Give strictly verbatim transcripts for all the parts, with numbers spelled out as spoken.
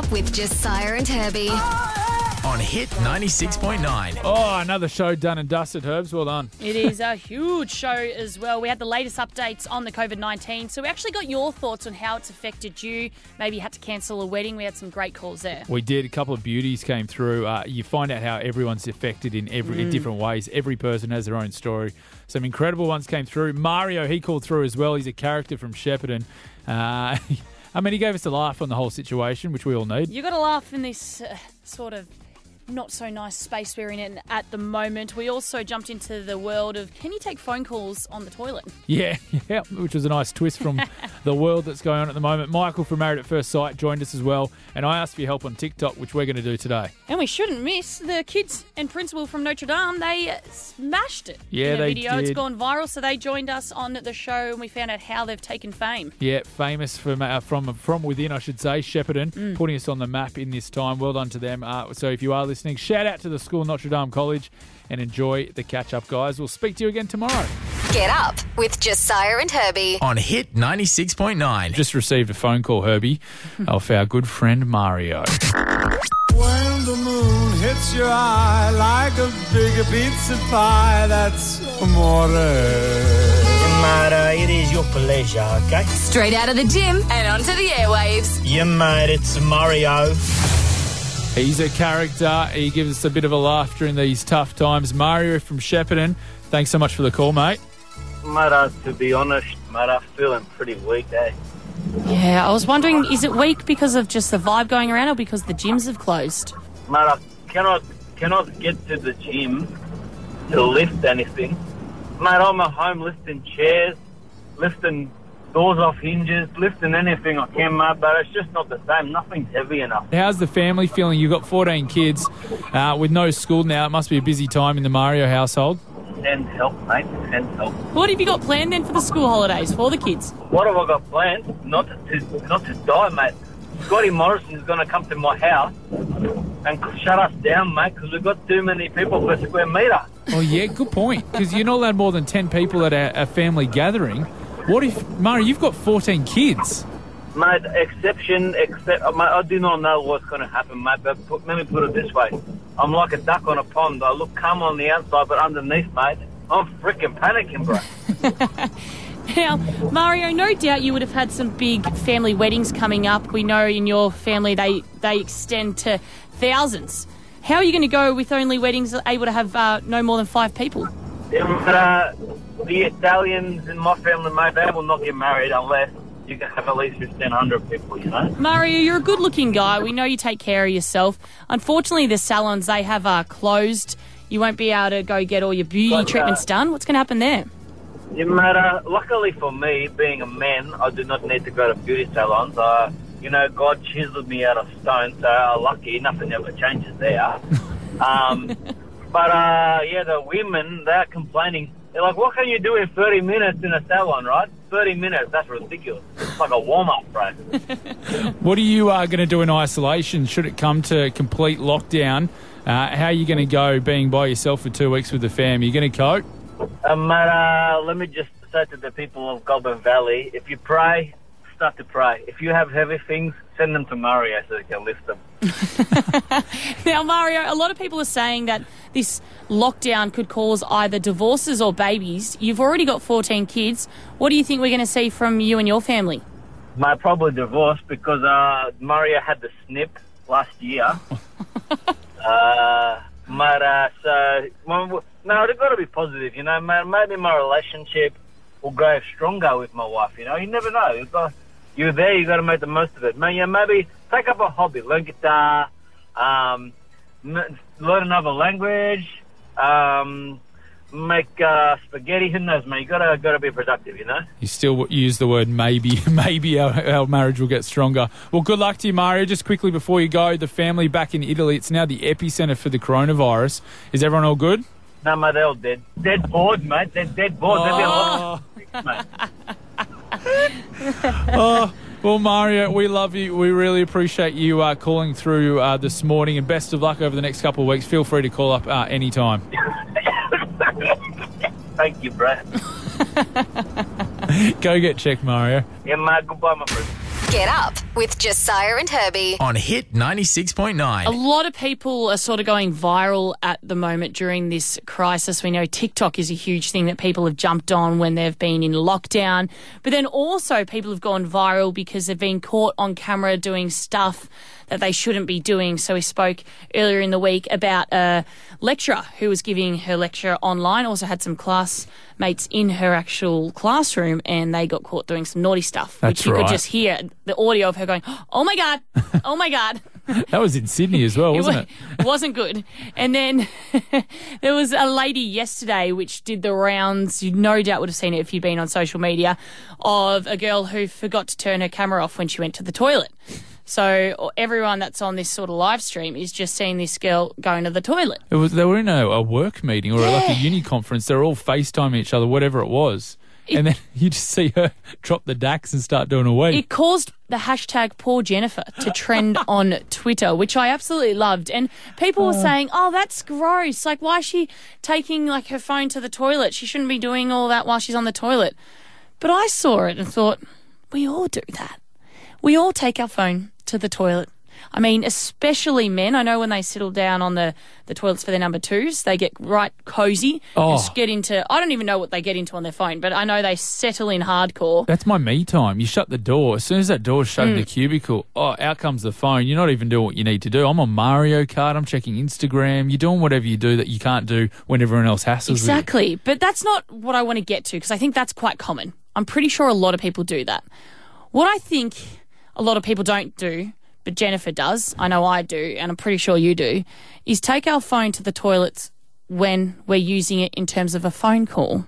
Up with Josiah and Herbie. On Hit ninety-six point nine. Oh, another show done and dusted, Herbs. Well done. It is a huge show as well. We had the latest updates on the covid nineteen, so we actually got your thoughts on how it's affected you. Maybe you had to cancel a wedding. We had some great calls there. We did. A couple of beauties came through. Uh, you find out how everyone's affected in every in different ways. Every person has their own story. Some incredible ones came through. Mario, he called through as well. He's a character from Shepparton. Uh, I mean, he gave us a laugh on the whole situation, which we all need. You got to laugh in this uh, sort of not so nice space we're in at the moment. We also jumped into the world of, can you take phone calls on the toilet? Yeah, yeah, which was a nice twist from the world that's going on at the moment. Michael from Married at First Sight joined us as well, and I asked for your help on TikTok, which we're going to do today. And we shouldn't miss the kids and principal from Notre Dame. They uh, smashed it Yeah, in a they video. did. It's gone viral, so they joined us on the show and we found out how they've taken fame. Yeah, famous from uh, from from within, I should say, Shepparton, Mm. putting us on the map in this time. Well done to them. Uh, so if you are listening, shout out to the school, Notre Dame College, and enjoy the catch-up, guys. We'll speak to you again tomorrow. Get Up with Josiah and Herbie. On Hit ninety-six point nine. Just received a phone call, Herbie, of our good friend Mario. When the moon hits your eye like a big pizza pie, that's amore. Mara, it is your pleasure, okay? Straight out of the gym and onto the airwaves. Yeah, mate, it's Mario. He's a character. He gives us a bit of a laugh during these tough times. Mario from Shepparton, thanks so much for the call, mate. Mate, uh, to be honest, mate, I'm feeling pretty weak, eh? Yeah, I was wondering, is it weak because of just the vibe going around or because the gyms have closed? Mate, I cannot, cannot get to the gym to lift anything. Mate, I'm at home lifting chairs, lifting doors off hinges, lifting anything I can, mate, but it's just not the same. Nothing's heavy enough. How's the family feeling? You've got fourteen kids uh, with no school now. It must be a busy time in the Mario household. Send help, mate, send help. What have you got planned then for the school holidays for the kids? What have I got planned? Not to, not to die, mate. Scotty Morrison's going to come to my house and shut us down, mate, because we've got too many people per square metre. Oh, yeah, good point, because you're not allowed more than ten people at a, a family gathering. What if, Mario, you've got fourteen kids? Mate, exception, except, mate, I do not know what's going to happen, mate, but put, let me put it this way. I'm like a duck on a pond. I look calm on the outside, but underneath, mate, I'm freaking panicking, bro. Now, Mario, no doubt you would have had some big family weddings coming up. We know in your family they, they extend to thousands. How are you going to go with only weddings able to have uh, no more than five people? Yeah, but, uh, the Italians in my family, mate, they will not get married unless you can have at least fifteen hundred people, you know? Mario, you're a good-looking guy. We know you take care of yourself. Unfortunately, the salons, they have uh, closed. You won't be able to go get all your beauty But, uh, treatments done. What's going to happen there? Yeah, mate, uh, luckily for me, being a man, I do not need to go to beauty salons. Uh, you know, God chiseled me out of stone, so uh, lucky, nothing ever changes there. um, but, uh, yeah, the women, they're complaining. They're like, what can you do in thirty minutes in a salon, right? thirty minutes, that's ridiculous. It's like a warm-up, bro. What are you uh, going to do in isolation should it come to complete lockdown? Uh, how are you going to go being by yourself for two weeks with the fam? Are you going to cope? Um, mate, uh, let me just say to the people of Goulburn Valley, if you pray, start to pray. If you have heavy things, send them to Mario so he can lift them. Now, Mario, a lot of people are saying that this lockdown could cause either divorces or babies. You've already got fourteen kids. What do you think we're going to see from you and your family? Mate, probably divorce because uh, Mario had the snip last year. uh, mate, uh, so, well, no, they've got to be positive, you know. Maybe my relationship will grow stronger with my wife, you know. You never know. You've got, you're there, you've got to make the most of it. Man, yeah, maybe take up a hobby, learn guitar, um, m- learn another language, um, make uh, spaghetti. Who knows, man? You gotta gotta be productive, you know. You still use the word maybe. Maybe our, our marriage will get stronger. Well, good luck to you, Mario. Just quickly before you go, the family back in Italy. It's now the epicenter for the coronavirus. Is everyone all good? No, mate, they're all dead. Dead bored, mate. They're dead bored. Oh. They've been lost, mate. Oh, well, Mario, we love you. We really appreciate you uh, calling through uh, this morning, and best of luck over the next couple of weeks. Feel free to call up uh, anytime. Thank you, bro. Go get checked, Mario. Yeah, mate. Goodbye, my friend. Get Up with Josiah and Herbie. On Hit ninety-six point nine. A lot of people are sort of going viral at the moment during this crisis. We know TikTok is a huge thing that people have jumped on when they've been in lockdown. But then also people have gone viral because they've been caught on camera doing stuff that they shouldn't be doing. So we spoke earlier in the week about a lecturer who was giving her lecture online, also had some classmates in her actual classroom, and they got caught doing some naughty stuff, That's which you right. could just hear the audio of her going, oh my God, oh my God. That was in Sydney as well, wasn't it? It wasn't good. And then there was a lady yesterday which did the rounds, you no doubt would have seen it if you'd been on social media, of a girl who forgot to turn her camera off when she went to the toilet. So everyone that's on this sort of live stream is just seeing this girl going to the toilet. It was. They were in a, a work meeting or Yeah. like a uni conference. They were all FaceTiming each other, whatever it was. It- and then you just see her drop the dax and start doing a wee. It caused the hashtag Poor Jennifer to trend on Twitter, which I absolutely loved. And people were saying, oh, that's gross. Like, why is she taking like her phone to the toilet? She shouldn't be doing all that while she's on the toilet. But I saw it and thought, we all do that. We all take our phone to the toilet. I mean, especially men. I know when they settle down on the, the toilets for their number twos, they get right cozy Oh. and get into, I don't even know what they get into on their phone, but I know they settle in hardcore. That's my me time. You shut the door. As soon as that door's shut Mm. in the cubicle, oh, out comes the phone. You're not even doing what you need to do. I'm on Mario Kart. I'm checking Instagram. You're doing whatever you do that you can't do when everyone else hassles with you. Exactly. But that's not what I want to get to because I think that's quite common. I'm pretty sure a lot of people do that. What I think a lot of people don't do, but Jennifer does, I know I do, and I'm pretty sure you do, is take our phone to the toilets when we're using it in terms of a phone call.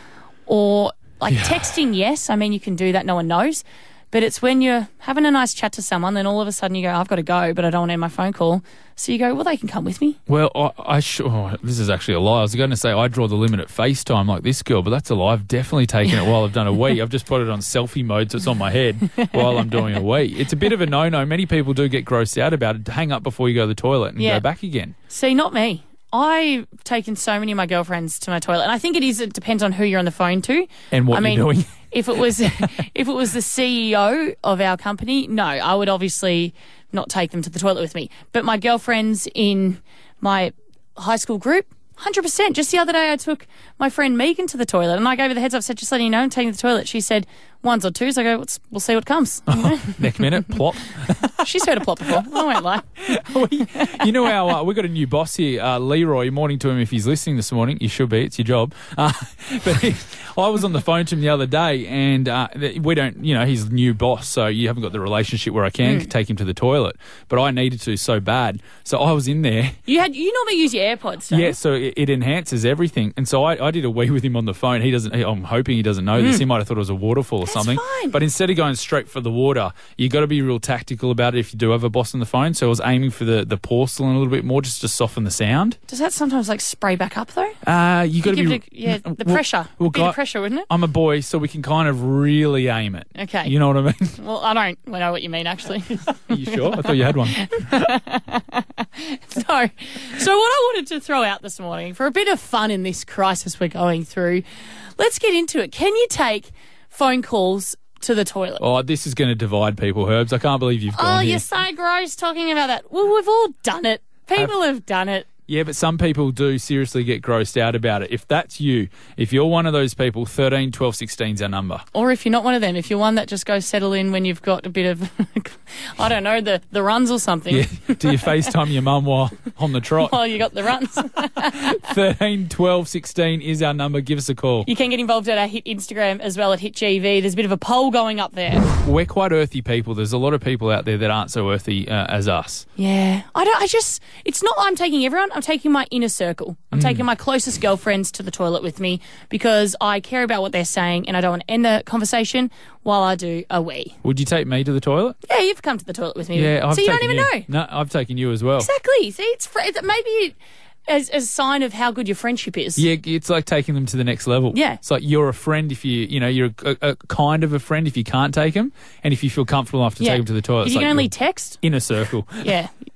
Or like texting, yes, I mean, you can do that, no one knows. But it's when you're having a nice chat to someone, then all of a sudden you go, I've got to go, but I don't want to end my phone call. So you go, well, they can come with me. Well, I, I sh- oh, this is actually a lie. I was going to say I draw the limit at FaceTime like this girl, but that's a lie. I've definitely taken it while I've done a wee. I've just put it on selfie mode so it's on my head while I'm doing a wee. It's a bit of a no-no. Many people do get grossed out about it. Hang up before you go to the toilet and Yeah. go back again. See, not me. I've taken so many of my girlfriends to my toilet, and I think it is. It depends on who you're on the phone to And what I you're mean, doing. if it was, if it was the C E O of our company, no, I would obviously not take them to the toilet with me. But my girlfriends in my high school group, one hundred percent. Just the other day, I took my friend Megan to the toilet, and I gave her the heads up. Said, just letting you know, I'm taking to the toilet. She said ones or twos. I go, Let's, we'll see what comes. You know? Next minute, plop. She's heard a plot before. I won't lie. we, you know how uh, we've got a new boss here, uh, Leroy. Morning to him if he's listening this morning. You should be. It's your job. Uh, but he, I was on the phone to him the other day, and uh, we don't, you know, he's new boss, so you haven't got the relationship where I can Mm. take him to the toilet. But I needed to so bad, so I was in there. You had you normally use your AirPods. Don't Yeah, you? so it, it enhances everything. And so I, I did a wee with him on the phone. He doesn't. He, I'm hoping he doesn't know this. He might have thought it was a waterfall or Mm. That's something. fine. But instead of going straight for the water, you got to be real tactical about it if you do have a boss on the phone. So I was aiming for the, the porcelain a little bit more just to soften the sound. Does that sometimes like spray back up though? Uh, you got to Give be it a, yeah, the well- pressure. well, Bit guy- of pressure, wouldn't it? I'm a boy, so we can kind of really aim it. Okay. You know what I mean? Well, I don't know what you mean, actually. Are you sure? I thought you had one. so, so what I wanted to throw out this morning, for a bit of fun in this crisis we're going through, let's get into it. Can you take phone calls to the toilet? Oh, this is going to divide people, Herbs. I can't believe you've gone Oh, here. you're so gross talking about that. Well, we've all done it. People have done it. Yeah, but some people do seriously get grossed out about it. If that's you, if you're one of those people, thirteen, twelve, sixteen is our number. Or if you're not one of them, if you're one that just goes settle in when you've got a bit of, I don't know, the, the runs or something. Yeah. Do you FaceTime your mum while on the trot? While you got the runs. thirteen, twelve, sixteen is our number. Give us a call. You can get involved at our Hit Instagram as well at Hit G V. There's a bit of a poll going up there. We're quite earthy people. There's a lot of people out there that aren't so earthy uh, as us. Yeah. I don't, I just, it's not I'm taking everyone, I'm taking my inner circle. I'm taking my closest girlfriends to the toilet with me because I care about what they're saying and I don't want to end the conversation while I do a wee. Would you take me to the toilet? Yeah, you've come to the toilet with me. Yeah, I've so you don't taken even you. know. No, I've taken you as well. Exactly. See, it's fr- maybe as, as a sign of how good your friendship is. Yeah, it's like taking them to the next level. Yeah. It's like you're a friend if you, you know, you're a, a kind of a friend if you can't take them, and if you feel comfortable enough to Yeah. take them to the toilet. If it's you can like only your text, inner circle. yeah.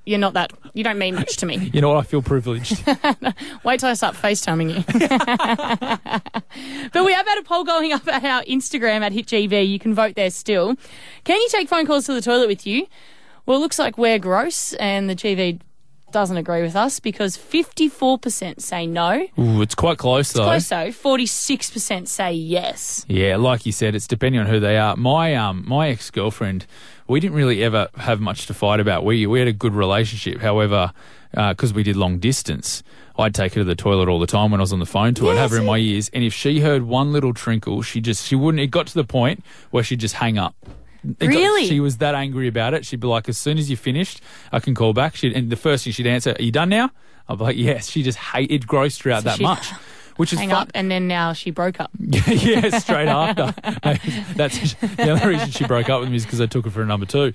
you're not that. You don't mean much to me. You know what? I feel privileged. Wait till I start FaceTiming you. But we have had a poll going up at our Instagram at Hit G V. You can vote there still. Can you take phone calls to the toilet with you? Well, it looks like we're gross, and the G V doesn't agree with us because fifty-four percent say no. Ooh, it's quite close, though. Close though. forty-six percent say yes. Yeah, like you said, it's depending on who they are. My um, my ex-girlfriend, we didn't really ever have much to fight about. We we had a good relationship. However, because uh, we did long distance, I'd take her to the toilet all the time when I was on the phone to her. I'd have her in my ears, and if she heard one little trinkle, she just she wouldn't. It got to the point where she'd just hang up. It Really? Got, she was that angry about it. She'd be like, as soon as you finished, I can call back. She'd, and the first thing she'd answer, are you done now? I'd be like, yes. She just hated, grossed her out So that she'd much. Which is Hang fun. up, and then now she broke up. Yeah, straight after. That's the only reason she broke up with me is because I took her for a number two.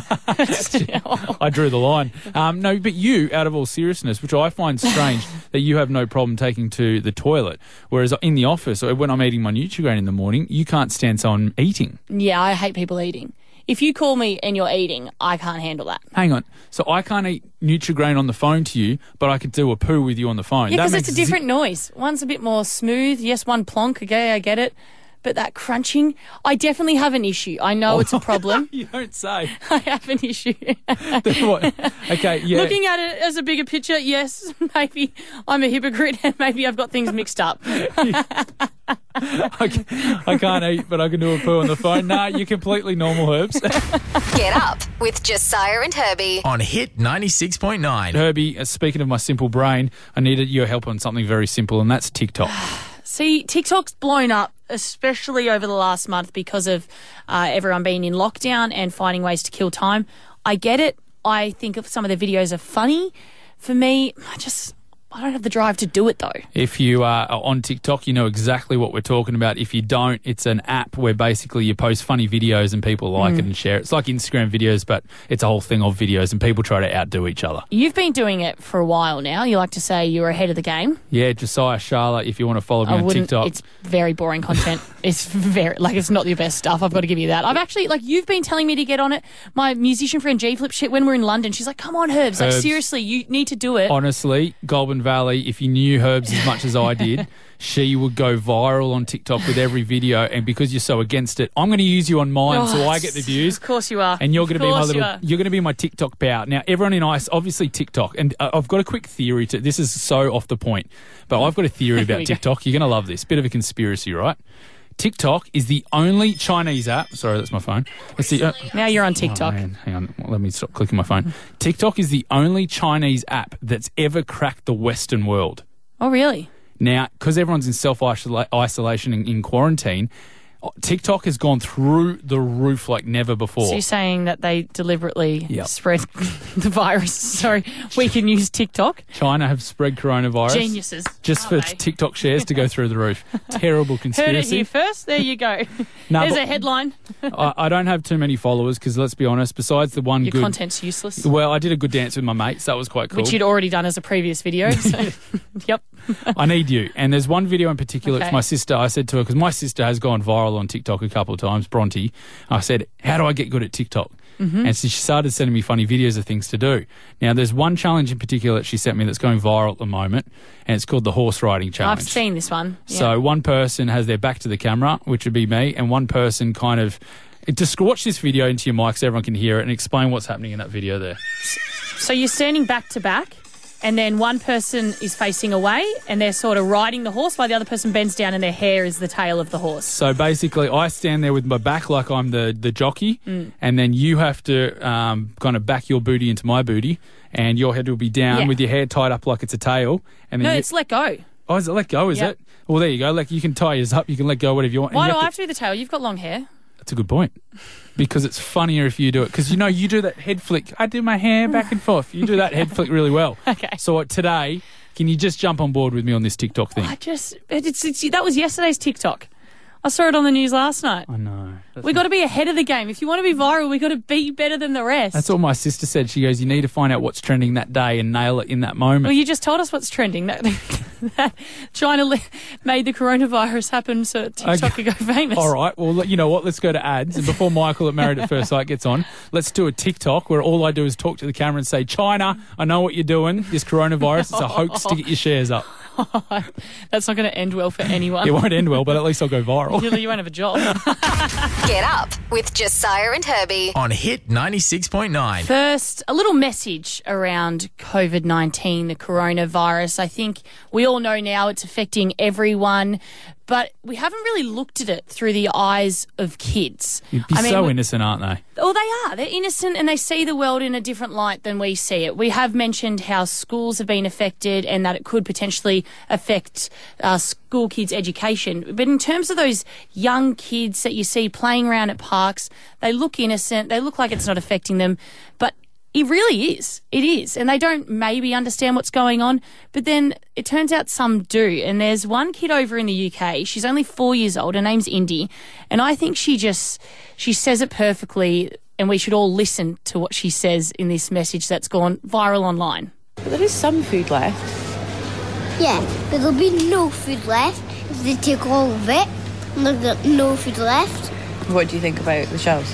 I drew the line. Um, no, but you, out of all seriousness, which I find strange, that you have no problem taking to the toilet, whereas in the office, or when I'm eating my Nutrigrain in the morning, you can't stand someone eating. Yeah, I hate people eating. If you call me and you're eating, I can't handle that. Hang on. So I can't eat Nutrigrain on the phone to you, but I could do a poo with you on the phone. Yeah, That because makes it's a different noise. One's a bit more smooth. Yes, one plonk. Okay, I get it. But that crunching, I definitely have an issue. I know it's a problem. You don't say. I have an issue. What? Okay, yeah. Looking at it as a bigger picture, yes, maybe I'm a hypocrite and maybe I've got things mixed up. I, can, I can't eat, but I can do a poo on the phone. Nah, you're completely normal, Herbs. Get up with Josiah and Herbie. On Hit ninety-six point nine. Herbie, uh, speaking of my simple brain, I needed your help on something very simple, and that's TikTok. See, TikTok's blown up, especially over the last month because of uh, everyone being in lockdown and finding ways to kill time. I get it. I think some of the videos are funny. For me, I just... I don't have the drive to do it, though. If you are on TikTok, you know exactly what we're talking about. If you don't, it's an app where basically you post funny videos and people like Mm. it and share it. It's like Instagram videos, but it's a whole thing of videos and people try to outdo each other. You've been doing it for a while now. You like to say you're ahead of the game. Yeah, Josiah Charlotte, if you want to follow me I on wouldn't. TikTok. It's very boring content. It's very, like, it's not your best stuff. I've got to give you that. I've actually, like, you've been telling me to get on it. My musician friend G Flip, shit, when we're in London, she's like, come on, Herbs. Like, Herbs. seriously, you need to do it. Honestly, Goulburn Valley, if you knew Herbs as much as I did, she would go viral on TikTok with every video, and because you're so against it, I'm going to use you on mine Oh, so I get the views. Of course you are. And you're going to be my Of course little, you are. you're going to be my TikTok bow. Now, everyone in ICE, obviously TikTok, and uh, I've got a quick theory to, this is so off the point, but I've got a theory Here about we go. TikTok. You're going to love this. Bit of a conspiracy, right? TikTok is the only Chinese app. Sorry, that's my phone. It's the, uh, Now you're on TikTok. Oh, man, hang on. Let me stop clicking my phone. TikTok is the only Chinese app that's ever cracked the Western world. Oh, really? Now, because everyone's in self-isolation and in quarantine, TikTok has gone through the roof like never before. So you're saying that they deliberately Yep. spread the virus? Sorry, we can use TikTok. China have spread coronavirus. Geniuses. Just for aren't they? TikTok shares to go through the roof. Terrible Heard it conspiracy. here first. There you go. No, There's but- a headline. I, I don't have too many followers because, let's be honest, besides the one Your good... content's useless. Well, I did a good dance with my mates. That was quite cool. Which you'd already done as a previous video. So, yep. I need you. And there's one video in particular. Okay. It's my sister. I said to her, because my sister has gone viral on TikTok a couple of times, Bronte. I said, how do I get good at TikTok? Mm-hmm. And so she started sending me funny videos of things to do. Now, there's one challenge in particular that she sent me that's going viral at the moment, and it's called the horse riding challenge. I've seen this one. Yeah. So one person has their back to the camera, which would be me, and one person kind of... Just watch this video into your mic so everyone can hear it and explain what's happening in that video there. So you're standing back to back, and then one person is facing away, and they're sort of riding the horse while the other person bends down and their hair is the tail of the horse. So basically, I stand there with my back like I'm the, the jockey, Mm. and then you have to um, kind of back your booty into my booty, and your head will be down Yeah. with your hair tied up like it's a tail. And then No, you, it's let go. oh, is it let go? Is Yep. it? Well, there you go. Like you can tie yours up, you can let go whatever you want. and Why you do I to- have to do the tail? You've got long hair. That's a good point. Because it's funnier if you do it. Because you know you do that head flick. I do my hair back and forth. You do that head flick really well. Okay. So uh, today, can you just jump on board with me on this TikTok thing? I just, it's, it's, that was yesterday's TikTok. I saw it on the news last night. I know. we got to be ahead of the game. If you want to be viral, we got to be better than the rest. That's all my sister said. She goes, you need to find out what's trending that day and nail it in that moment. Well, you just told us what's trending. That, that China le- made the coronavirus happen so that TikTok Okay. could go famous. All right. Well, you know what? Let's go to ads. And before Michael at Married at First Sight gets on, let's do a TikTok where all I do is talk to the camera and say, China, I know what you're doing. This coronavirus, it's a hoax to get your shares up. That's not going to end well for anyone. It won't end well, but at least I'll go viral. You, you won't have a job. Get up with Josiah and Herbie. On Hit ninety-six point nine. First, a little message around COVID nineteen, the coronavirus. I think we all know now it's affecting everyone, but we haven't really looked at it through the eyes of kids. You'd be I mean, so we- innocent, aren't they? Oh, they are. They're innocent and they see the world in a different light than we see it. We have mentioned how schools have been affected and that it could potentially affect uh, school kids' education. But in terms of those young kids that you see playing around at parks, they look innocent. They look like it's not affecting them. But it really is. It is. And they don't maybe understand what's going on. But then it turns out some do. And there's one kid over in the U K. She's only four years old. Her name's Indy. And I think she just, she says it perfectly. And we should all listen to what she says in this message that's gone viral online. But there is some food left. Yeah, but there'll be no food left if they take all of it. And there'll be no food left. What do you think about the shelves?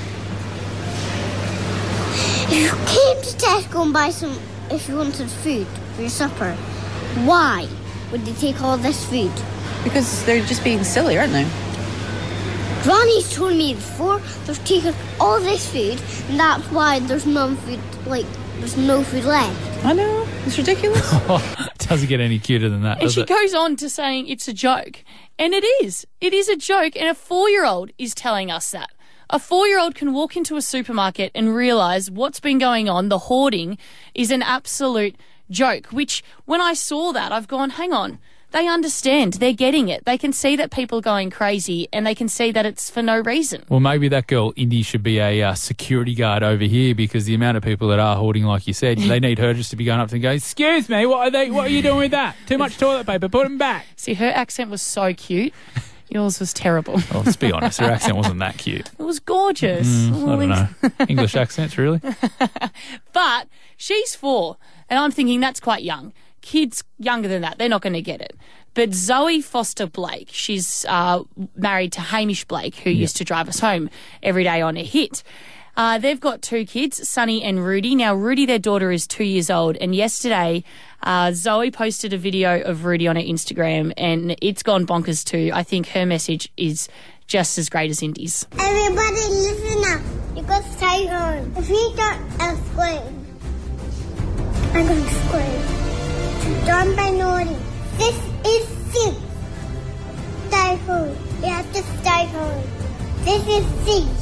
If you came to Tesco and buy some, if you wanted food for your supper, why would they take all this food? Because they're just being silly, aren't they? Granny's told me before they're taking all this food, and that's why there's no food, like, there's no food left. I know. It's ridiculous. It doesn't get any cuter than that, And does she it? goes on to saying it's a joke. And it is. It is a joke. And a four-year-old is telling us that. A four-year-old can walk into a supermarket and realise what's been going on, the hoarding, is an absolute joke, which when I saw that, I've gone, hang on, they understand, they're getting it. They can see that people are going crazy and they can see that it's for no reason. Well, maybe that girl, Indy, should be a uh, security guard over here because the amount of people that are hoarding, like you said, they need her just to be going up and going, excuse me, what are they? What are you doing with that? Too much toilet paper, put them back. See, her accent was so cute. Yours was terrible. Well, let's be honest, her accent wasn't that cute. It was gorgeous. Mm, I don't know. English accents, really? But she's four, and I'm thinking that's quite young. Kids younger than that, they're not going to get it. But Zoe Foster Blake, she's uh, married to Hamish Blake, who used to drive us home every day on a hit. Uh, they've got two kids, Sunny and Rudy. Now, Rudy, their daughter, is two years old. And yesterday, uh, Zoe posted a video of Rudy on her Instagram, and it's gone bonkers too. I think her message is just as great as Indy's. Everybody listen up. You got to stay home. If you don't, I'll scream. I'm going to scream. Don't be naughty. This is safe. Stay home. You have to stay home. This is safe.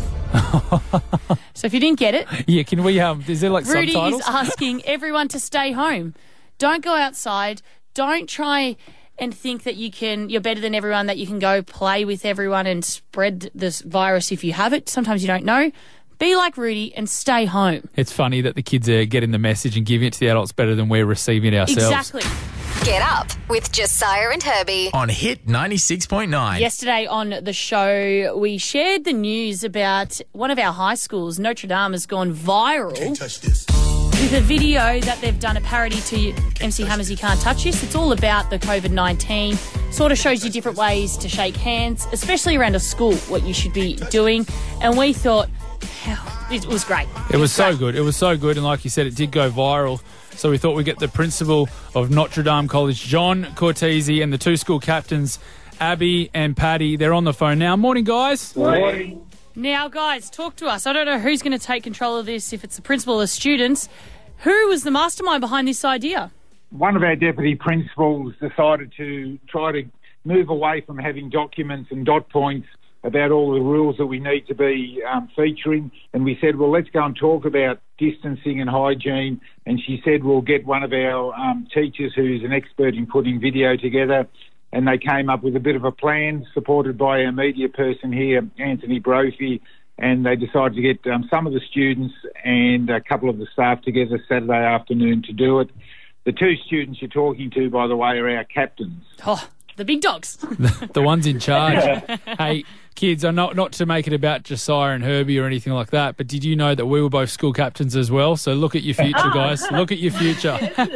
So if you didn't get it, Yeah, can we, um, is there like Rudy subtitles? is asking everyone to stay home. Don't go outside. Don't try and think that you can, you're better than everyone, that you can go play with everyone and spread this virus if you have it. Sometimes you don't know. Be like Rudy and stay home. It's funny that the kids are getting the message and giving it to the adults better than we're receiving it ourselves. Exactly. Get up with Josiah and Herbie. On Hit ninety-six point nine. Yesterday on the show, we shared the news about one of our high schools, Notre Dame, has gone viral with a video that they've done a parody to M C Hammer's You Can't Touch This. It's all about the COVID nineteen. Sort of shows you different ways to shake hands, especially around a school, what you should be doing. And we thought, hell, it was great. It was so good. It was so good. And like you said, it did go viral. So we thought we'd get the principal of Notre Dame College, John Cortese, and the two school captains, Abby and Paddy. They're on the phone now. Morning, guys. Morning. Now, guys, talk to us. I don't know who's going to take control of this, if it's the principal or the students. Who was the mastermind behind this idea? One of our deputy principals decided to try to move away from having documents and dot points about all the rules that we need to be um, featuring. And we said, well, let's go and talk about distancing and hygiene. And she said, we'll get one of our um, teachers who's an expert in putting video together. And they came up with a bit of a plan, supported by our media person here, Anthony Brophy. And they decided to get um, some of the students and a couple of the staff together Saturday afternoon to do it. The two students you're talking to, by the way, are our captains. Oh, the big dogs. The ones in charge. Hey, Kids, I'm not, not to make it about Josiah and Herbie or anything like that, but did you know that we were both school captains as well? So look at your future, guys. Look at your future.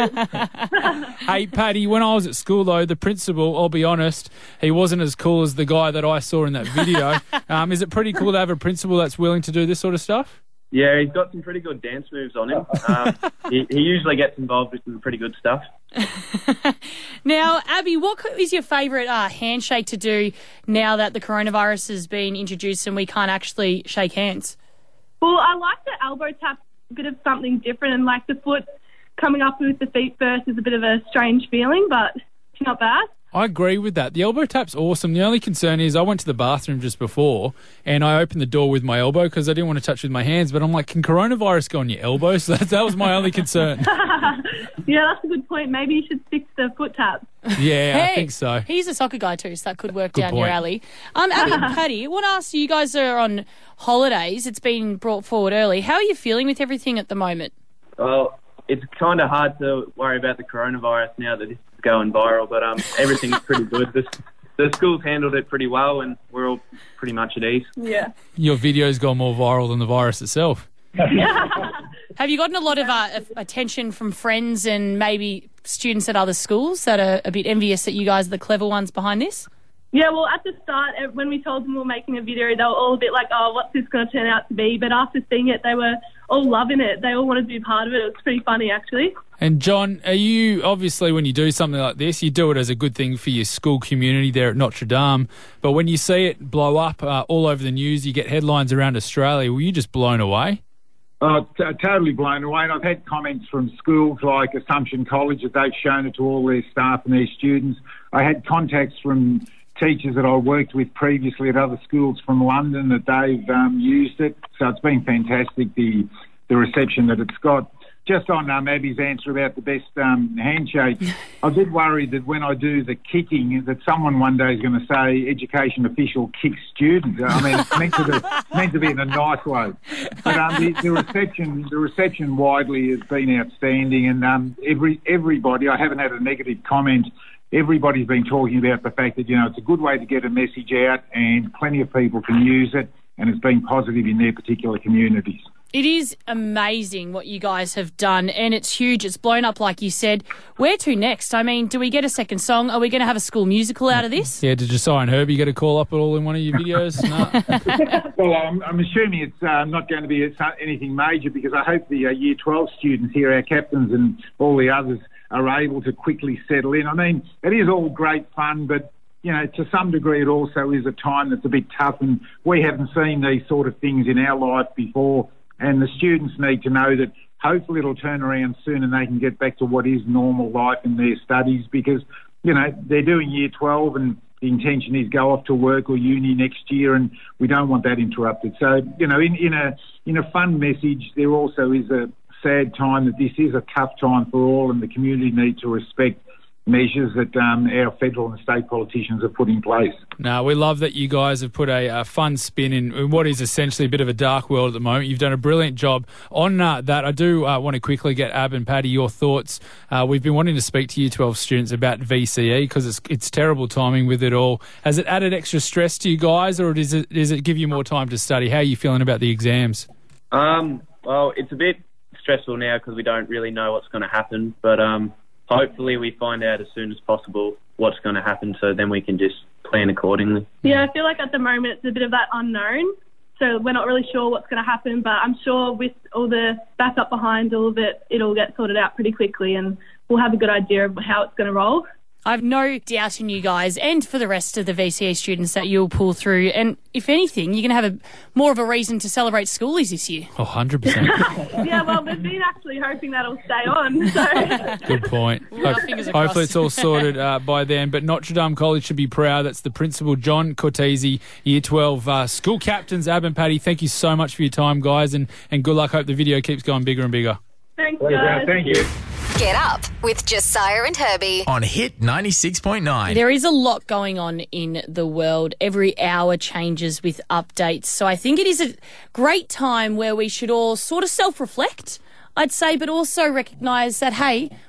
Hey, Paddy, when I was at school, though, the principal, I'll be honest, he wasn't as cool as the guy that I saw in that video. um, is it pretty cool to have a principal that's willing to do this sort of stuff? Yeah, he's got some pretty good dance moves on him. Um, he, he usually gets involved with some pretty good stuff. Now, Abby, what is your favourite uh, handshake to do now that the coronavirus has been introduced and we can't actually shake hands? Well, I like the elbow tap, a bit of something different, and like the foot coming up with the feet first is a bit of a strange feeling, but it's not bad. I agree with that. The elbow tap's awesome. The only concern is I went to the bathroom just before and I opened the door with my elbow because I didn't want to touch with my hands, but I'm like, can coronavirus go on your elbow? So that, that was my only concern. Yeah, that's a good point. Maybe you should stick to the foot tap. Yeah, hey, I think so. He's a soccer guy too, so that could work Good down point. your alley. Um, Abby and Paddy, I want to ask you, you guys are on holidays. It's been brought forward early. How are you feeling with everything at the moment? Well, it's kind of hard to worry about the coronavirus now that this is going viral, but um, everything's pretty good. The, the school's handled it pretty well, and we're all pretty much at ease. Yeah. Your video's gone more viral than the virus itself. Have you gotten a lot of uh, attention from friends and maybe students at other schools that are a bit envious that you guys are the clever ones behind this? Yeah, well, at the start, uh, when we told them we were making a video, they were all a bit like, oh, what's this going to turn out to be? But after seeing it, they were all loving it. They all wanted to be part of it. It was pretty funny, actually. And John, are you, obviously when you do something like this, you do it as a good thing for your school community there at Notre Dame, but when you see it blow up uh, all over the news, you get headlines around Australia, were you just blown away? Oh, t- totally blown away. And I've had comments from schools like Assumption College that they've shown it to all their staff and their students. I had contacts from teachers that I worked with previously at other schools from London that they've um, used it. So it's been fantastic, the the reception that it's got. Just on um, Abby's answer about the best um, handshake, I did worry that when I do the kicking, that someone one day is going to say education official kicks student. I mean, it's meant to be, meant to be in a nice way. But um, the, the reception, the reception widely has been outstanding, and um, every everybody, I haven't had a negative comment. Everybody's been talking about the fact that, you know, it's a good way to get a message out and plenty of people can use it, and it's been positive in their particular communities. It is amazing what you guys have done, and it's huge. It's blown up, like you said. Where to next? I mean, do we get a second song? Are we going to have a school musical out of this? Yeah, did Josiah and Herbie get a call up at all in one of your videos? No. Well, I'm, I'm assuming it's uh, not going to be anything major, because I hope the uh, Year twelve students here, our captains and all the others, are able to quickly settle in. I mean, it is all great fun, but, you know, to some degree it also is a time that's a bit tough, and we haven't seen these sort of things in our life before. And the students need to know that hopefully it'll turn around soon and they can get back to what is normal life in their studies, because, you know, they're doing Year twelve and the intention is go off to work or uni next year, and we don't want that interrupted. So, you know, in, in a in a fun message, there also is a sad time that this is a tough time for all, and the community need to respect measures that um, our federal and state politicians have put in place. No, we love that you guys have put a, a fun spin in what is essentially a bit of a dark world at the moment. You've done a brilliant job on uh, that. I do uh, want to quickly get Ab and Paddy your thoughts. Uh, we've been wanting to speak to Year twelve students about V C E because it's it's terrible timing with it all. Has it added extra stress to you guys, or does it does it give you more time to study? How are you feeling about the exams? Um, well, it's a bit stressful now because we don't really know what's going to happen, but um, hopefully we find out as soon as possible what's going to happen, so then we can just plan accordingly. Yeah, I feel like at the moment it's a bit of that unknown, so we're not really sure what's going to happen, but I'm sure with all the backup behind all of it, it'll get sorted out pretty quickly and we'll have a good idea of how it's going to roll. I've no doubt in you guys, and for the rest of the V C A students, that you'll pull through. And if anything, you're going to have a more of a reason to celebrate schoolies this year. Oh, one hundred percent. Yeah, well, we've been actually hoping that'll stay on. So. Good point. Well, Hope, fingers hopefully crossed. it's all sorted uh, by then. But Notre Dame College should be proud. That's the principal, John Cortese, Year twelve uh, school captains, Ab and Paddy. Thank you so much for your time, guys, and, and good luck. Hope the video keeps going bigger and bigger. Thanks, guys. Thank you. Get up with Josiah and Herbie. On Hit ninety-six point nine. There is a lot going on in the world. Every hour changes with updates. So I think it is a great time where we should all sort of self-reflect, I'd say, but also recognise that, hey,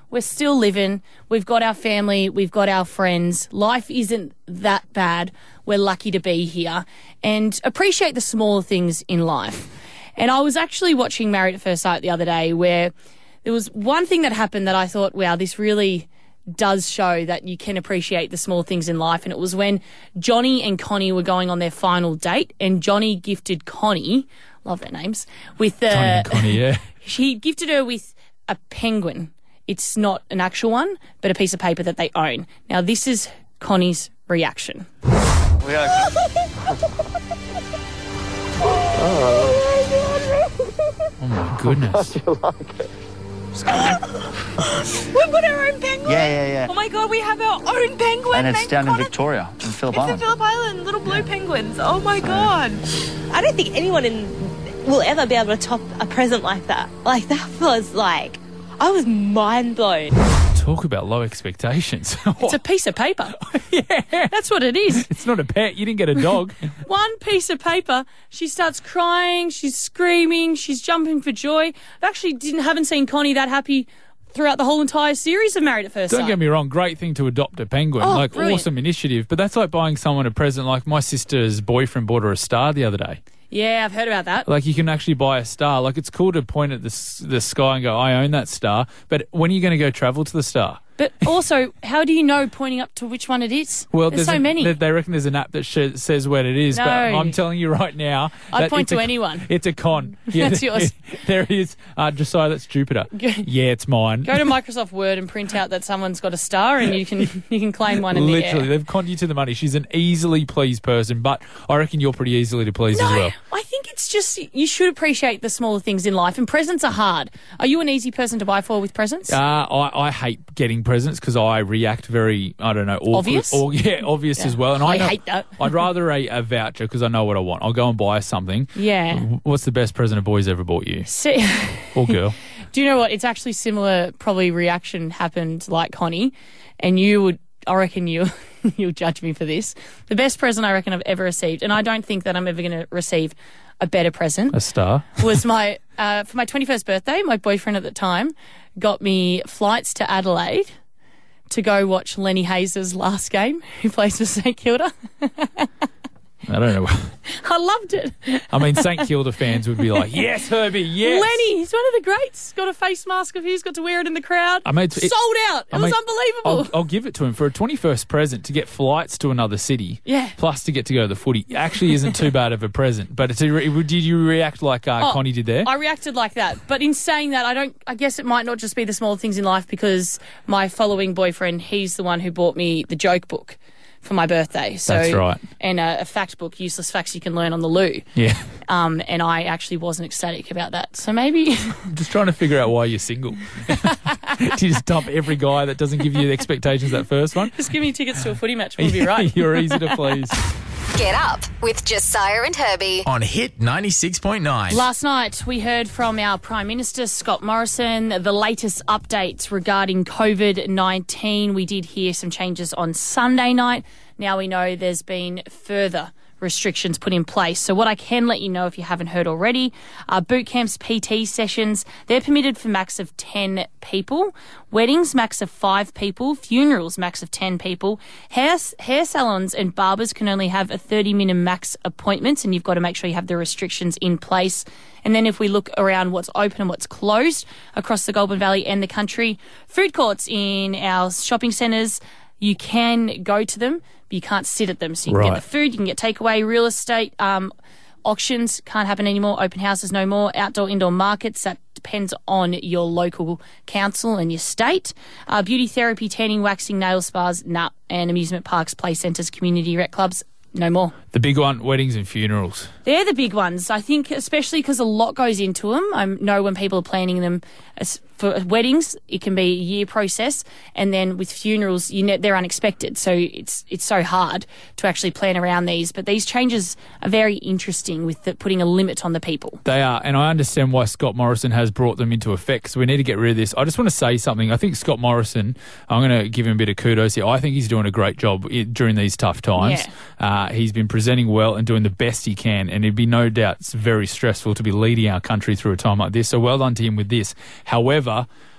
we're still living. We've got our family. We've got our friends. Life isn't that bad. We're lucky to be here. And appreciate the smaller things in life. And I was actually watching Married at First Sight the other day where there was one thing that happened that I thought, wow, this really does show that you can appreciate the small things in life. And it was when Johnny and Connie were going on their final date, and Johnny gifted Connie, love their names, with uh, Johnny and Connie, yeah. He gifted her with a penguin. It's not an actual one, but a piece of paper that they own. Now, this is Connie's reaction. We are. Oh my goodness. You like it? We've got our own penguin. Yeah, yeah, yeah. Oh my God, we have our own penguin. And it's named down Connor. in Victoria, in Phillip It's in Island. Phillip Island, little blue penguins. Oh my God. I don't think anyone in will ever be able to top a present like that. Like, that was like, I was mind blown. Talk about low expectations. It's a piece of paper. Yeah. That's what it is. It's not a pet. You didn't get a dog. One piece of paper. She starts crying. She's screaming. She's jumping for joy. I actually didn't haven't seen Connie that happy throughout the whole entire series of Married at First Sight. Don't get me wrong, great thing to adopt a penguin. Oh, like, brilliant. awesome initiative. But that's like buying someone a present. Like, my sister's boyfriend bought her a star the other day. Yeah, I've heard about that. Like, you can actually buy a star. Like, it's cool to point at the, s- the sky and go, I own that star. But when are you going to go travel to the star? But also, how do you know pointing up to which one it is? Well, there's, so a- many. They, they reckon there's an app that sh- says where it is. No. But I'm telling you right now. I'd that point it's to a- anyone. It's a con. That's yours. There is. Uh, Josiah, that's Jupiter. Yeah, it's mine. Go to Microsoft Word and print out that someone's got a star, and you can you can claim one in the air. Literally, they've conned you to the money. She's an easily pleased person, but I reckon you're pretty easily to please as well. I think it's just you should appreciate the smaller things in life, and presents are hard. Are you an easy person to buy for with presents? Uh, I, I hate getting presents because I react very, I don't know, awkward, Obvious? Or, yeah, obvious Yeah. as well. And I, I know- hate that. I'd rather a, a voucher because I know what I want. I'll go and buy something. Yeah. What's the best present a boy's ever bought you? See, Or girl? do you know what? It's actually similar. Probably reaction happened like Connie, and you would. I reckon you you'll judge me for this. The best present I reckon I've ever received, and I don't think that I'm ever going to receive a better present. A star? Was my uh, for my twenty-first birthday. My boyfriend at the time got me flights to Adelaide to go watch Lenny Hayes' last game, who plays for St Kilda. I don't know. I loved it. I mean, St Kilda fans would be like, yes, Herbie, yes. Lenny, he's one of the greats. Got a face mask of his, got to wear it in the crowd. I mean, it's- it- Sold out. It I was mean, unbelievable. I'll, I'll give it to him for a twenty-first present to get flights to another city. Yeah. Plus to get to go to the footy. Actually isn't too bad of a present. But it's a, did you react like uh, Oh, Connie did there? I reacted like that. But in saying that, I don't. I guess it might not just be the small things in life, because my following boyfriend, he's the one who bought me the joke book for my birthday. So, That's right. And a, a fact book, useless facts you can learn on the loo. Yeah. Um, and I actually wasn't ecstatic about that. So maybe I'm just trying to figure out why you're single. Do you just dump every guy that doesn't give you the expectations that first one? just give me tickets to a footy match. We'll be right. You're easy to please. Get up with Josiah and Herbie. On Hit ninety-six point nine. Last night, we heard from our Prime Minister, Scott Morrison, the latest updates regarding COVID nineteen. We did hear some changes on Sunday night. Now we know there's been further restrictions put in place. So what I can let you know, if you haven't heard already, uh, boot camps, P T sessions, they're permitted for max of ten people. Weddings, max of five people. Funerals, max of ten people. Hair, hair salons and barbers can only have a thirty minute max appointments, and you've got to make sure you have the restrictions in place. And then if we look around what's open and what's closed across the Goulburn Valley and the country, food courts in our shopping centres, you can go to them, but you can't sit at them. So you can Right. get the food, you can get takeaway, real estate, um, auctions can't happen anymore, open houses no more, outdoor, indoor markets, that depends on your local council and your state. Uh, beauty therapy, tanning, waxing, nail spas, nah, and amusement parks, play centres, community rec clubs, no more. The big one, weddings and funerals. They're the big ones, I think, especially because a lot goes into them. I know when people are planning them as for weddings, it can be a year process, and then with funerals, you know, they're unexpected. So it's it's so hard to actually plan around these. But these changes are very interesting with the, putting a limit on the people. They are, and I understand why Scott Morrison has brought them into effect, so we need to get rid of this. I just want to say something. I think Scott Morrison, I'm going to give him a bit of kudos here. I think he's doing a great job i- during these tough times. Yeah. Uh, he's been presenting well and doing the best he can, and it'd be no doubt it's very stressful to be leading our country through a time like this, so well done to him with this. However,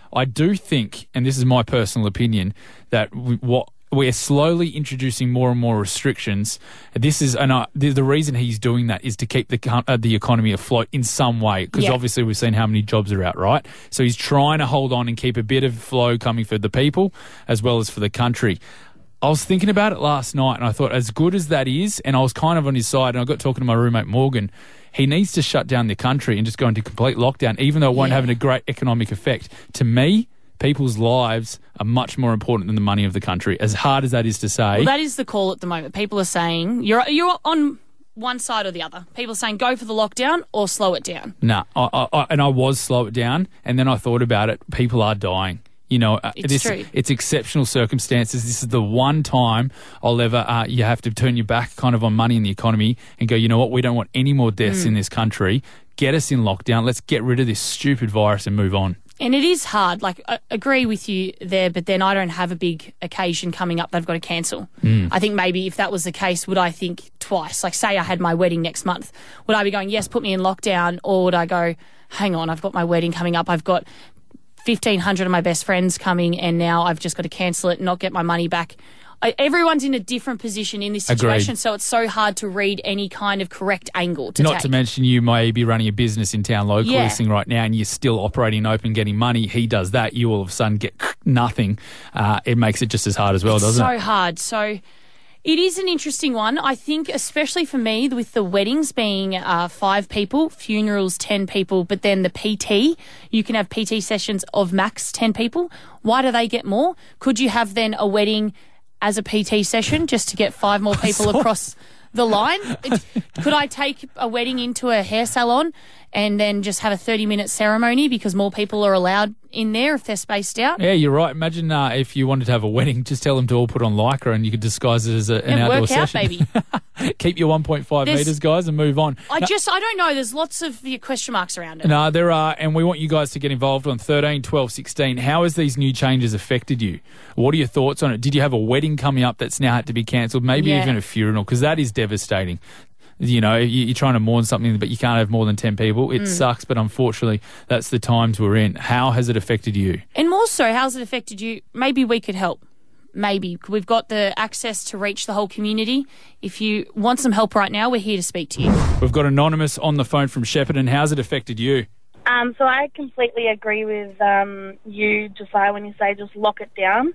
I do think, and this is my personal opinion, that we, what we're slowly introducing more and more restrictions. This is, and uh, the, the reason he's doing that is to keep the co- uh, the economy afloat in some way, because Yeah. obviously we've seen how many jobs are out, right? So he's trying to hold on and keep a bit of flow coming for the people as well as for the country. I was thinking about it last night, and I thought, as good as that is, and I was kind of on his side, and I got talking to my roommate Morgan, he needs to shut down the country and just go into complete lockdown, even though it won't Yeah. have a great economic effect. To me, people's lives are much more important than the money of the country, as hard as that is to say. Well, that is the call at the moment. People are saying you're you're on one side or the other. People are saying go for the lockdown or slow it down. Nah, I, I, I, and I was slow it down, and then I thought about it. People are dying. You know, uh, It's this, true. It's exceptional circumstances. This is the one time I'll ever, uh, you have to turn your back kind of on money in the economy and go, you know what, we don't want any more deaths Mm. in this country. Get us in lockdown. Let's get rid of this stupid virus and move on. And it is hard. Like, I agree with you there, but then I don't have a big occasion coming up that I've got to cancel. Mm. I think maybe if that was the case, would I think twice? Like, say I had my wedding next month, would I be going, yes, put me in lockdown, or would I go, hang on, I've got my wedding coming up, I've got fifteen hundred of my best friends coming, and now I've just got to cancel it and not get my money back. I, everyone's in a different position in this situation, Agreed. so it's so hard to read any kind of correct angle to Not take. to mention you may be running a business in town locally Yeah. listening right now, and you're still operating open, getting money. He does that. You all of a sudden get nothing. Uh, it makes it just as hard as well, It's doesn't so it? hard. So it is an interesting one. I think, especially for me, with the weddings being uh, five people, funerals ten people, but then the P T, you can have P T sessions of max ten people. Why do they get more? Could you have then a wedding as a P T session just to get five more people across the line? It- Could I take a wedding into a hair salon and then just have a thirty-minute ceremony because more people are allowed in there if they're spaced out? Yeah, you're right. Imagine uh, if you wanted to have a wedding, just tell them to all put on lycra and you could disguise it as a, an Yeah, outdoor work out, session. baby. Keep your one point five There's- metres, guys, and move on. I No- just, I don't know. There's lots of uh, question marks around it. No, there are, and we want you guys to get involved on thirteen, twelve, sixteen. How has these new changes affected you? What are your thoughts on it? Did you have a wedding coming up that's now had to be cancelled? Maybe Yeah. even a funeral, because that is devastating. You know, you- you're trying to mourn something, but you can't have more than ten people. It Mm. sucks, but unfortunately, that's the times we're in. How has it affected you? And more so, how's it affected you? Maybe we could help. Maybe. We've got the access to reach the whole community. If you want some help right now, we're here to speak to you. We've got Anonymous on the phone from Shepparton. How's it affected you? Um, so I completely agree with um, you, Josiah, when you say just lock it down.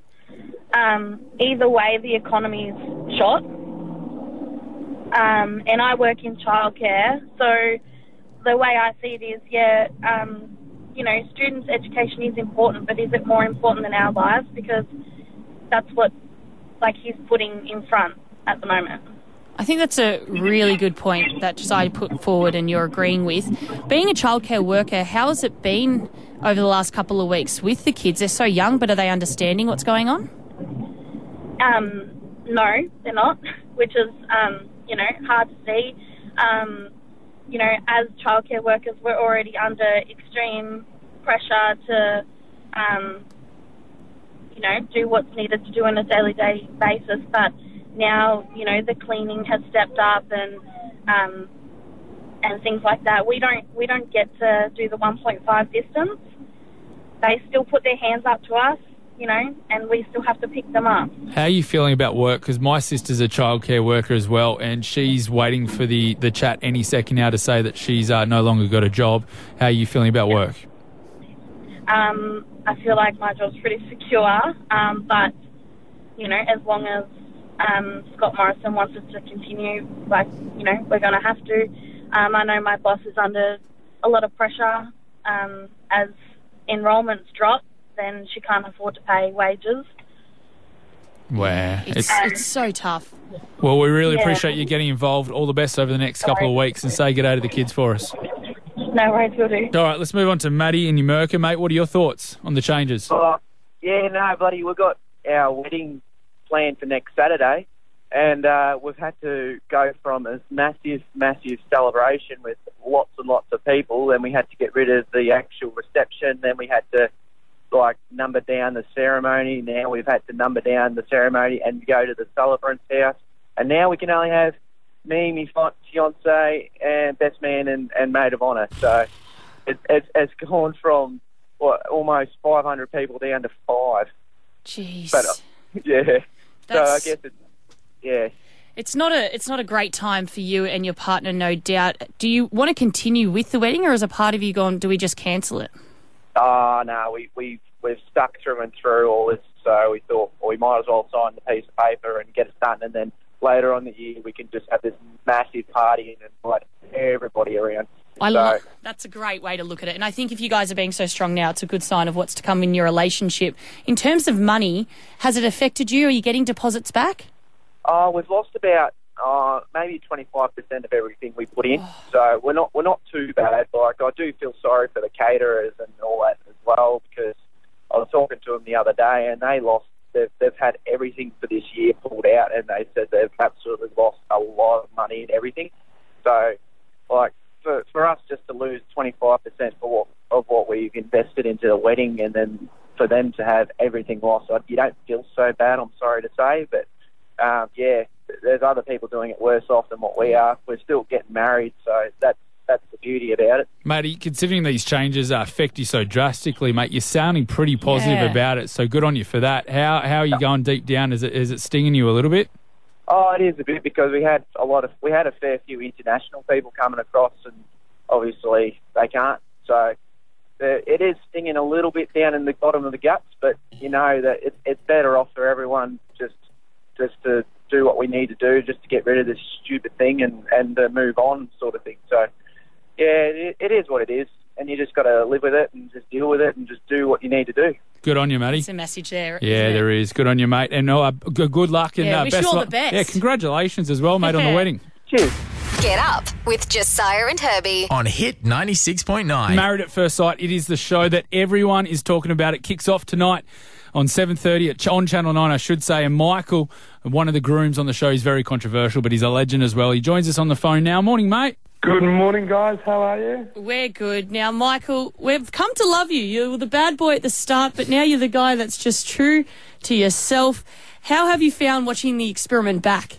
Um, either way, the economy's shot. Um, and I work in childcare, so the way I see it is, yeah, um, you know, students' education is important, but is it more important than our lives? Because that's what, like, he's putting in front at the moment. I think that's a really good point that Josiah put forward and you're agreeing with. Being a childcare worker, how has it been over the last couple of weeks with the kids? They're so young, but are they understanding what's going on? Um, no, they're not, which is, um, you know, hard to see. Um, you know, as childcare workers, we're already under extreme pressure to, um, you know, do what's needed to do on a daily day basis. But now, you know, the cleaning has stepped up and um, and things like that. We don't we don't get to do the one point five distance. They still put their hands up to us, you know, and we still have to pick them up. How are you feeling about work? Because my sister's a childcare worker as well, and she's waiting for the, the chat any second now to say that she's uh, no longer got a job. How are you feeling about work? Um, I feel like my job's pretty secure, um, but, you know, as long as um, Scott Morrison wants us to continue, like, you know, we're going to have to. Um, I know my boss is under a lot of pressure. Um, as enrolments drop, then she can't afford to pay wages. Wow. It's, it's so tough. Well, we really Yeah. appreciate you getting involved. All the best over the next couple of weeks, and say good day to the kids for us. No worries, we'll do. All right, let's move on to Maddie in Numurkah. Mate, what are your thoughts on the changes? Oh, yeah, no, buddy, we've got our wedding planned for next Saturday, and uh, we've had to go from a massive, massive celebration with lots and lots of people, then we had to get rid of the actual reception, then we had to, like, number down the ceremony. Now we've had to number down the ceremony and go to the celebrant's house, and now we can only have me, my fiance, and best man and, and maid of honour. So it, it's, it's gone from what, almost five hundred people down to five. Jeez. But, uh, yeah. So I That's- guess it's, yeah. It's not a it's not a great time for you and your partner, no doubt. Do you want to continue with the wedding, or is a part of you gone, do we just cancel it? Ah, no, we, we, we've stuck through and through all this, so we thought, well, we might as well sign the piece of paper and get it done, and then later on in the year we can just have this massive party and invite everybody around. I so, love that's a great way to look at it. And I think if you guys are being so strong now, it's a good sign of what's to come in your relationship. In terms of money, has it affected you? Are you getting deposits back? Uh, we've lost about uh, maybe twenty-five percent of everything we put in, so we're not we're not too bad. Like, I do feel sorry for the caterers and all that as well, because I was talking to them the other day and they lost. They've, they've had everything for this year pulled out, and they said they've absolutely lost a lot of money and everything. So, like, for for us just to lose twenty-five percent for what, of what we've invested into the wedding, and then for them to have everything lost, you don't feel so bad, I'm sorry to say, but um, yeah, there's other people doing it worse off than what we are. We're still getting married, so that's that's the beauty about it. Matey, considering these changes uh, affect you so drastically, mate, you're sounding pretty positive Yeah. about it, so good on you for that. How how are you going deep down? Is it is it stinging you a little bit? Oh, it is a bit, because we had a lot of we had a fair few international people coming across, and obviously they can't. So the, it is stinging a little bit down in the bottom of the guts, but you know that it, it's better off for everyone just just to do what we need to do, just to get rid of this stupid thing and and uh, move on, sort of thing. So yeah, it, it is what it is, and you just got to live with it and just deal with it and just do what you need to do. Good on you, Matty. It's a message there. Yeah, isn't it? there is. Good on you, mate. And uh, g- good luck and Yeah, uh, wish best you all luck. the best. Yeah, congratulations as well, mate, on the Yeah. wedding. Cheers. Get up with Josiah and Herbie. On Hit ninety-six point nine. Married at First Sight, it is the show that everyone is talking about. It kicks off tonight on seven thirty at, on Channel nine, I should say. And Michael, one of the grooms on the show, is very controversial, but he's a legend as well. He joins us on the phone now. Morning, mate. Good morning, guys. How are you? We're good. Now, Michael, we've come to love you. You were the bad boy at the start, but now you're the guy that's just true to yourself. How have you found watching the experiment back?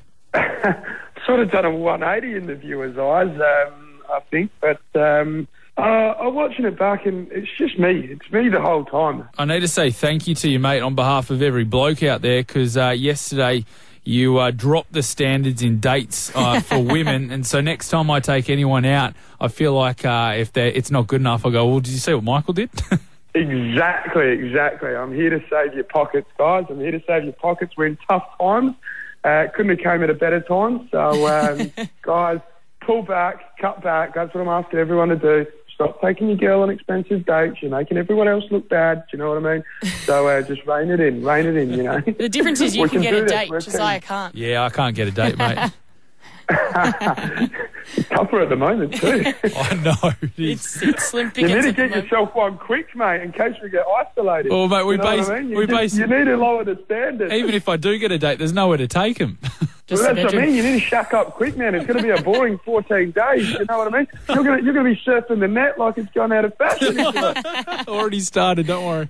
Sort of done a one eighty in the viewer's eyes, um, I think. But um, uh, I'm watching it back, and it's just me. It's me the whole time. I need to say thank you to you, mate, on behalf of every bloke out there, because uh, yesterday you uh, dropped the standards in dates uh, for women, and so next time I take anyone out, I feel like uh, if they're, it's not good enough, I go, well, did you see what Michael did? Exactly, exactly. I'm here to save your pockets, guys. I'm here to save your pockets. We're in tough times. Uh, couldn't have came at a better time. So, um, guys, pull back, cut back. That's what I'm asking everyone to do. Stop taking your girl on expensive dates. You're making everyone else look bad. Do you know what I mean? So uh, just rein it in, rein it in, you know. The difference is you We can, get do a this. date, We're a Josiah team. can't. Yeah, I can't get a date, mate. Tougher at the moment, too. I know. It's, it's slim You need pickings to at the get moment. yourself one quick, mate, in case we get isolated. Well, mate, we You know what base- I mean? You we just- base- You need to lower the standards. Even if I do get a date, there's nowhere to take him. Well, that's what I mean. You need to shack up quick, man. It's going to be a boring fourteen days. You know what I mean? You're going to, you're going to be surfing the net like it's gone out of fashion. Already started, don't worry.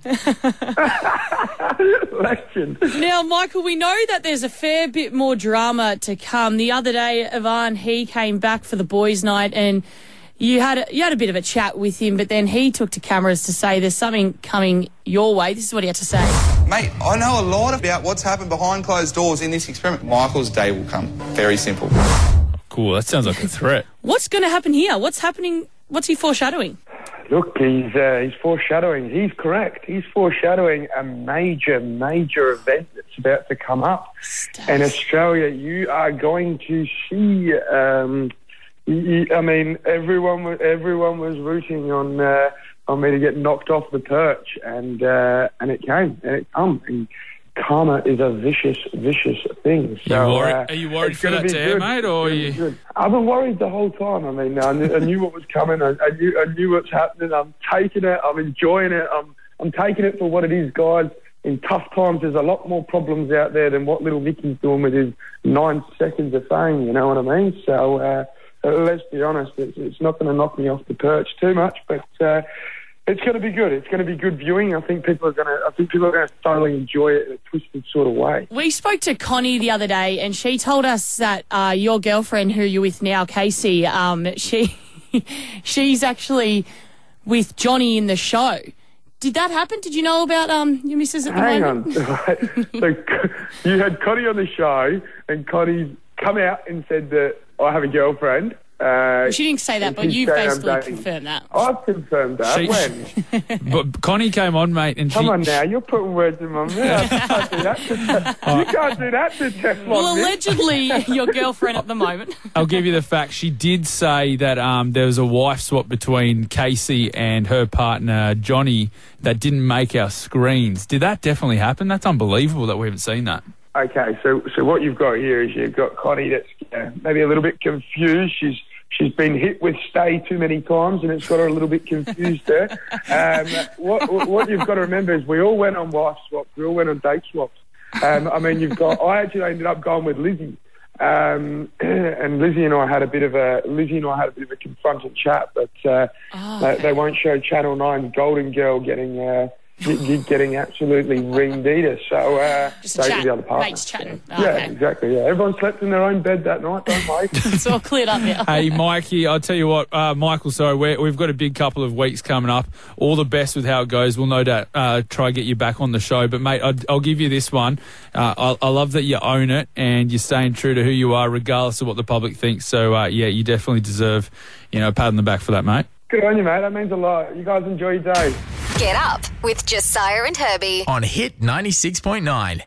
Legend. Now, Michael, we know that there's a fair bit more drama to come. The other day, Ivan, he came back for the boys' night, and you had a, you had a bit of a chat with him, but then he took to cameras to say there's something coming your way. This is what he had to say. Mate, I know a lot about what's happened behind closed doors in this experiment. Michael's day will come. Very simple. Cool, that sounds like a threat. What's going to happen here? What's happening? What's he foreshadowing? Look, he's uh, he's foreshadowing. He's correct. He's foreshadowing a major, major event that's about to come up in Australia. You are going to see. Um, you, you- I mean, everyone was everyone was rooting on uh, on me to get knocked off the perch, and uh, and it came, and it come. And karma is a vicious, vicious thing. So, You worried- uh, are you worried it's for gonna that be to air, good. mate, or It's you- gonna be good. I've been worried the whole time. I mean, I knew, I knew what was coming. I, I knew, I knew what's happening. I'm taking it. I'm enjoying it. I'm, I'm taking it for what it is, guys. In tough times, there's a lot more problems out there than what little Nicky's doing with his nine seconds of fame. You know what I mean? So uh, let's be honest. It's, it's not going to knock me off the perch too much, but. Uh, It's going to be good. It's going to be good viewing. I think people are going to. I think people are going to thoroughly enjoy it in a twisted sort of way. We spoke to Connie the other day, and she told us that uh, your girlfriend, who you're with now, Casey, um, she she's actually with Johnny in the show. Did that happen? Did you know about um your missus at the Hang moment? on. Right. So you had Connie on the show, and Connie's come out and said that I have a girlfriend. Uh, She didn't say that, and but she's you've saying I'm basically dating- confirmed that. I've confirmed that. She- when? But Connie came on, mate, and Come she... on now, you're putting words in my mouth. You can't do that to, you can't do that to Teflon. Well, Miss. allegedly, your girlfriend at the moment. I'll give you the fact. She did say that um, there was a wife swap between Casey and her partner, Johnny, that didn't make our screens. Did that definitely happen? That's unbelievable that we haven't seen that. Okay, so so what you've got here is you've got Connie that's uh, maybe a little bit confused. She's she's been hit with stay too many times, and it's got her a little bit confused there. Um, what what you've got to remember is we all went on wife swaps. We all went on date swaps. Um, I mean, you've got. I actually ended up going with Lizzie, um, and Lizzie and I had a bit of a Lizzie and I had a bit of a confronting chat, but uh, Oh, they, okay. they won't show Channel nine's Golden Girl getting. Uh, Get, getting absolutely ringed either. So, uh, Just date chat, with the other partner. mates chatting. Oh, Yeah, okay. exactly. Yeah, everyone slept in their own bed that night. Don't worry. It's all cleared up now. Hey, Mikey, I'll tell you what, uh, Michael, sorry, we're, we've got a big couple of weeks coming up. All the best with how it goes. We'll no doubt uh, try and get you back on the show. But, mate, I'll, I'll give you this one. Uh, I, I love that you own it and you're staying true to who you are, regardless of what the public thinks. So, uh, yeah, you definitely deserve, you know, a pat on the back for that, mate. Good on you, mate. That means a lot. You guys enjoy your day. Get up with Josiah and Herbie. On Hit ninety-six point nine.